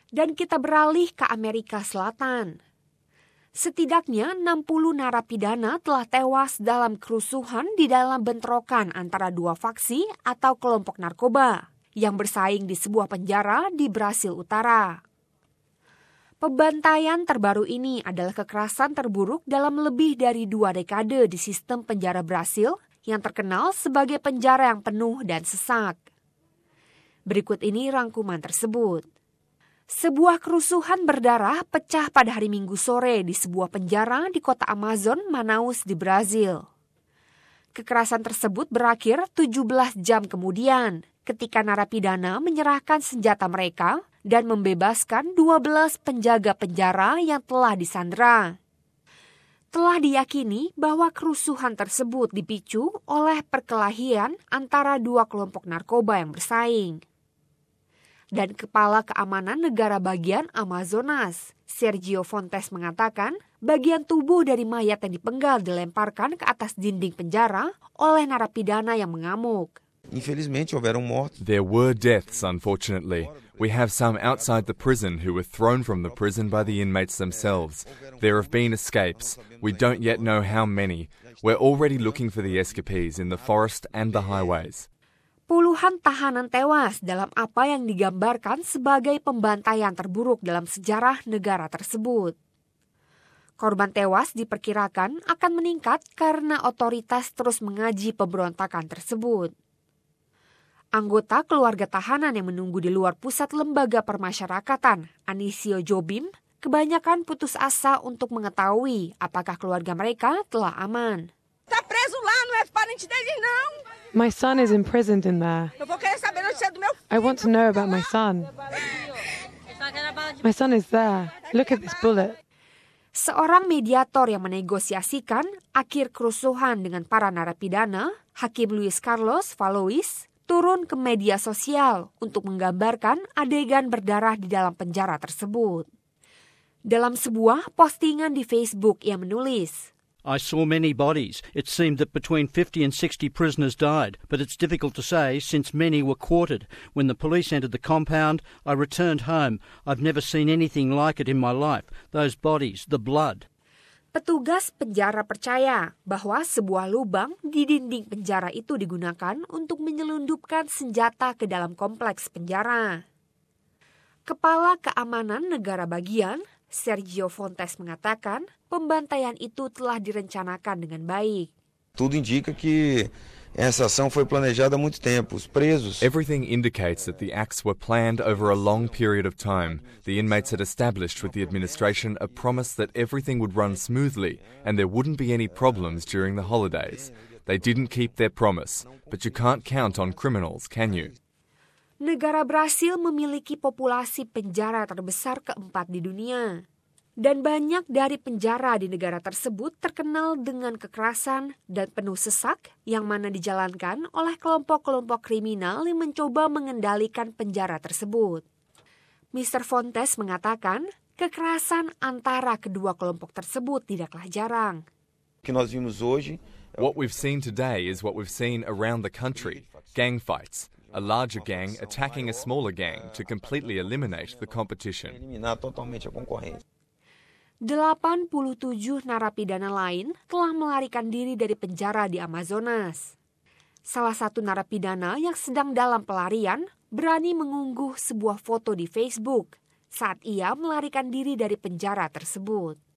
Dan kita beralih ke Amerika Selatan. Setidaknya 60 narapidana telah tewas dalam kerusuhan di dalam bentrokan antara dua faksi atau kelompok narkoba yang bersaing di sebuah penjara di Brasil Utara. Pembantaian terbaru ini adalah kekerasan terburuk dalam lebih dari 2 dekade di sistem penjara Brasil yang terkenal sebagai penjara yang penuh dan sesak. Berikut ini rangkuman tersebut. Sebuah kerusuhan berdarah pecah pada hari Minggu sore di sebuah penjara di kota Amazon, Manaus di Brazil. Kekerasan tersebut berakhir 17 jam kemudian ketika narapidana menyerahkan senjata mereka dan membebaskan 12 penjaga penjara yang telah disandera. Telah diyakini bahwa kerusuhan tersebut dipicu oleh perkelahian antara dua kelompok narkoba yang bersaing. Dan Kepala Keamanan Negara Bagian Amazonas, Sergio Fontes mengatakan, bagian tubuh dari mayat yang dipenggal dilemparkan ke atas dinding penjara oleh narapidana yang mengamuk. Infelizmente, houveram mortos. There were deaths, unfortunately. We have some outside the prison who were thrown from the prison by the inmates themselves. There have been escapes. We don't yet know how many. We're already looking for the escapees in the forest and the highways. Puluhan tahanan tewas dalam apa yang digambarkan sebagai pembantaian terburuk dalam sejarah negara tersebut. Korban tewas diperkirakan akan meningkat karena otoritas terus mengaji pemberontakan tersebut. Anggota keluarga tahanan yang menunggu di luar pusat lembaga permasyarakatan, Anísio Jobim, kebanyakan putus asa untuk mengetahui apakah keluarga mereka telah aman. Tá preso lá, não é parente deles não. My son is imprisoned in there. Eu vou querer saber notícia do meu filho. I want to know about my son. My son is there. Look at this bullet. Seorang mediator yang menegosiasikan akhir kerusuhan dengan para narapidana, Hakim Luis Carlos Valois, turun ke media sosial untuk menggambarkan adegan berdarah di dalam penjara tersebut. Dalam sebuah postingan di Facebook, ia menulis, I saw many bodies. It seemed that between 50 and 60 prisoners died, but it's difficult to say since many were quartered. When the police entered the compound, I returned home. I've never seen anything like it in my life. Those bodies, the blood. Petugas penjara percaya bahwa sebuah lubang di dinding penjara itu digunakan untuk menyelundupkan senjata ke dalam kompleks penjara. Kepala Keamanan Negara Bagian, Sergio Fontes mengatakan, pembantaian itu telah direncanakan dengan baik. Tudo indica que essa ação foi planejada há muito tempo. Os presos. Everything indicates that the acts were planned over a long period of time. The inmates had established with the administration a promise that everything would run smoothly and there wouldn't be any problems during the holidays. They didn't keep their promise, but you can't count on criminals, can you? Negara Brasil memiliki populasi penjara terbesar keempat di dunia. Dan banyak dari penjara di negara tersebut terkenal dengan kekerasan dan penuh sesak yang mana dijalankan oleh kelompok-kelompok kriminal yang mencoba mengendalikan penjara tersebut. Mr. Fontes mengatakan, kekerasan antara kedua kelompok tersebut tidaklah jarang. Que nós vimos hoje. What we've seen today is what we've seen around the country. Gang fights. A larger gang attacking a smaller gang to completely eliminate the competition. Eliminar totalmente a concorrência. 87 narapidana lain telah melarikan diri dari penjara di Amazonas. Salah satu narapidana yang sedang dalam pelarian berani mengunggah sebuah foto di Facebook saat ia melarikan diri dari penjara tersebut.